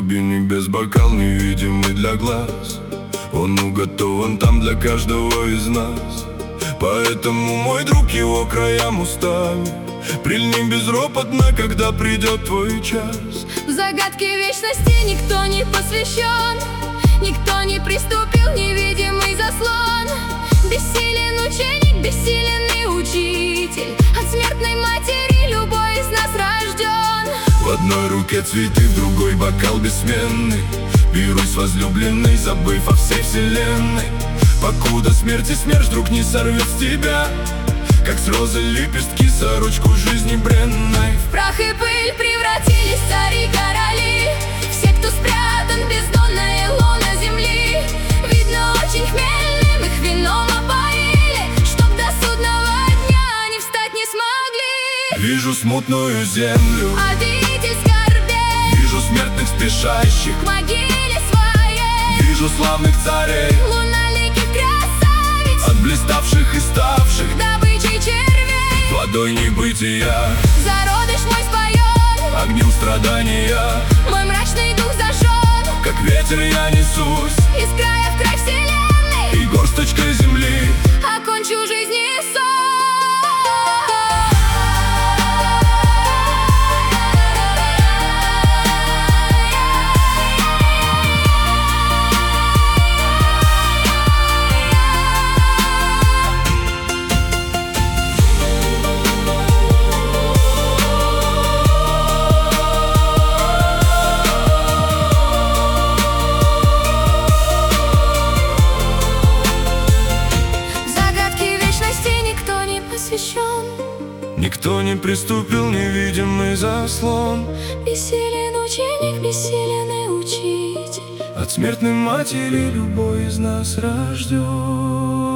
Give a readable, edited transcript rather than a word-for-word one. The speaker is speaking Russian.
глубине без бокал, невидимый для глаз. Он уготован там для каждого из нас. Поэтому, мой друг, его краям устами прильни безропотно, когда придет твой час. В загадки вечности никто не посвящен, никто не приступил невидимый заслон. Бессилен ученик, бессилен и учитель, от смертной матери любой из нас рожден. В одной руке цветы, в другой бокал бессменный. Пируй с возлюбленной, забыв о всей вселенной. Покуда смерть и смерть вдруг не сорвет с тебя, как с розы лепестки сорочку жизни бренной. В прах и пыль превратились цари и короли, все, кто спрятан бездонная лона земли. Видно, очень хмельным их вином опоили, чтоб до судного дня они встать не смогли. Вижу смутную землю, обитель скорбей, вижу смертных спешащих к могиле своей. Вижу славных царей, луналиких красавиц, от блиставших и ставших добычей червей. Водой небытия зародыш мой споет, огнем страдания. мой мрачный дух зажжен, Как ветер я несусь из края в край вселенной, и горсточкой земли окончу жизнь и сон. Никто не приступил невидимый заслон. Бессилен ученик, бессилен и учитель, От смертной матери любой из нас рожден.